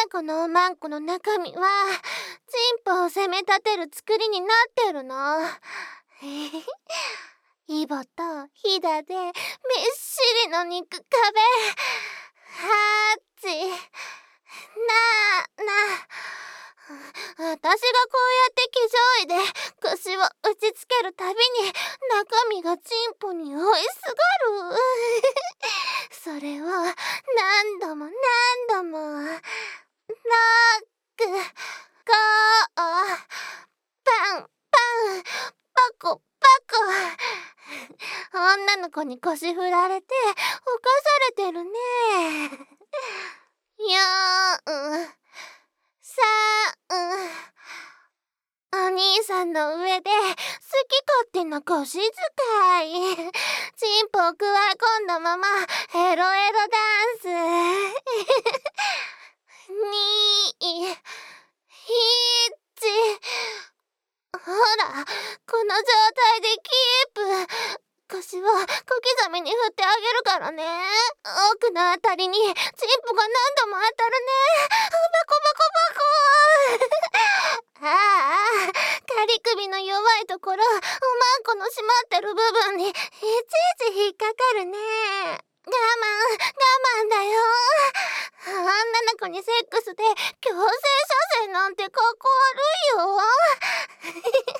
このおまんこの中身はチンポを攻め立てる作りになってるの。イボとヒダでめっしりの肉壁。ハッチ私がこうやって騎乗位で腰を打ちつけるたびに中身がチンポに追いすがる。それを何度も何度もロックゴーパンパンパコパコ。女の子に腰振られて犯されてるね。4、3、お兄さんの上で好き勝手な腰使い。チンポをくわえ込んだままエロエロダンス。2、1。ほら、この状態でキープ。腰を小刻みに振ってあげるからね。奥のあたりにチンポが何度も当たるね。バコバコバコ。ああ、仮首の弱いところ、おまんこの締まってる部分にいちいち引っかかるね。我慢だよ。女の子にセックスで強制射精なんてかっこ悪いよ。